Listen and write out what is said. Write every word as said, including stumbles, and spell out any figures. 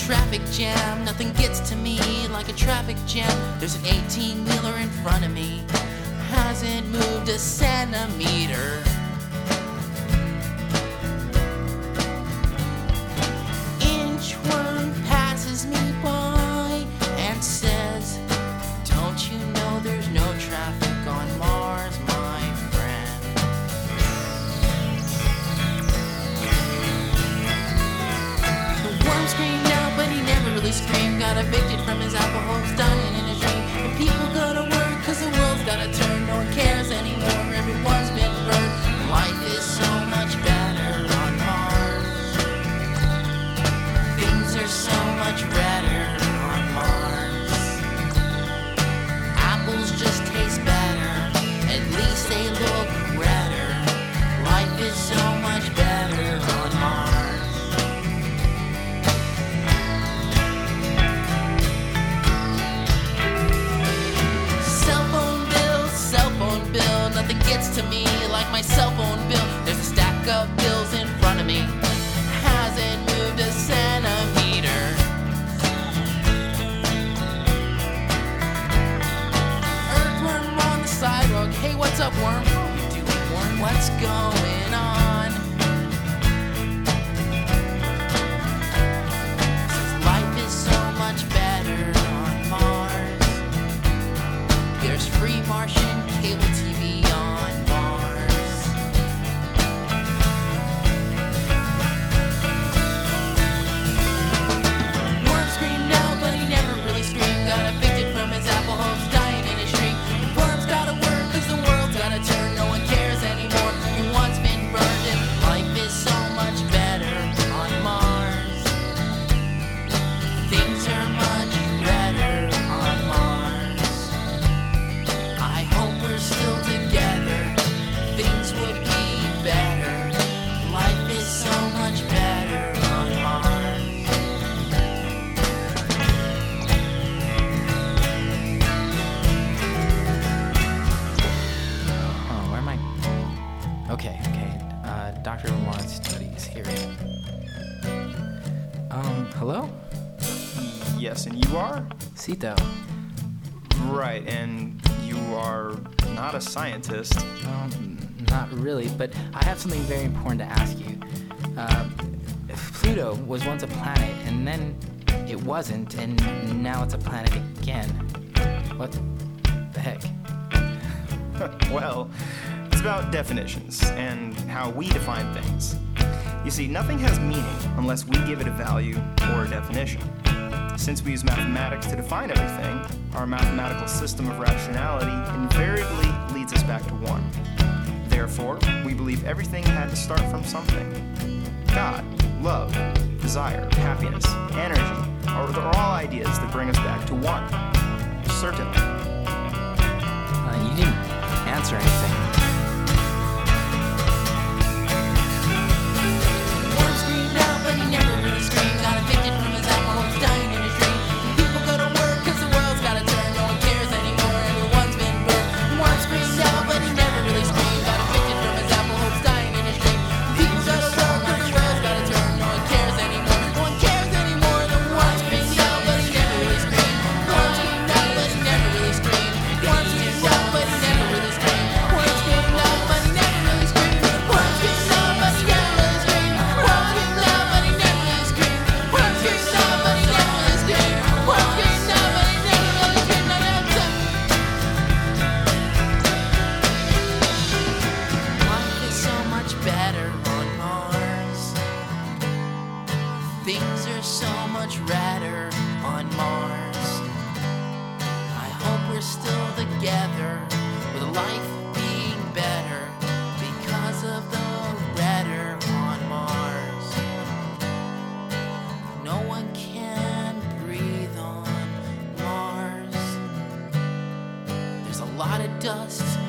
traffic jam. Nothing gets to me like a traffic jam. There's an eighteen-wheeler in front of me, hasn't moved a centimeter. Inchworm passes me by and says, "Don't you know there's no traffic on Mars, my friend?" The worm screamed out, but he never really screamed. Got evicted from his apple homes, dying in a dream. And people go to work cause the world's gotta turn. No one cares anymore, everyone's been burned. Life is so much better on Mars. Things are so much better on Mars. Apples just taste better, at least they look redder. Life is so much better on Mars. Cell phone bill, cell phone bill, nothing gets to me like my cell phone bill. There's a stack of bills in front of me, hasn't moved a centimeter. Earthworm on the sidewalk, hey, what's up, worm? What you doing, worm? What's going on? Says life is so much better on Mars. There's free Martian cable T V on Mars. Worm screamed out, but he never really screamed. Got evicted from his apple homes, dying in his dream. Worm's gotta work cause the world's gotta turn. No one cares anymore, everyone's been burned. And life is so much better on Mars. Things are much better on Mars. I hope we're still together, things would be better. Life is so much better on Mars. Oh, where am I? Okay, okay. Uh, Doctor Laurent Studies. Here. Um, hello? Yes, and you are? Cito. Right, and you are not a scientist. Um, not really, but I have something very important to ask you. Uh, Pluto was once a planet, and then it wasn't, and now it's a planet again. What the heck? Well, it's about definitions and how we define things. You see, nothing has meaning unless we give it a value or a definition. Since we use mathematics to define everything, our mathematical system of rationality invariably leads us back to one. Therefore, we believe everything had to start from something. God, love, desire, happiness, energy, are, are all ideas that bring us back to one. Certainly. Uh, you didn't answer anything. Worm screamed out, but he never really screamed. Got evicted from his apple homes, dying in his dream. People go to work cause the world's gotta turn. No one cares anymore, everyone's been burned. Worm screamed out, but he never really screamed. Got evicted from his apple homes, dying in his dream. People go to work cause the world's gotta turn. No one cares anymore, no one cares anymore. The worm screamed out, but he never really screamed. Worm screamed out, but he never really screamed. Worm screamed out, but he never really screamed. Worm screamed out, but he never really screamed. Worm screamed out, but he never really screamed. Worm screamed out, but he never really screamed. Worm screamed out, but he never really screamed. Worm screamed out, but he never really screamed. Not out. Life is so much better on Mars. Things are so much redder on Mars. I hope we're still together, with life being better because of the redder on Mars. No one can breathe on Mars. There's a lot of dust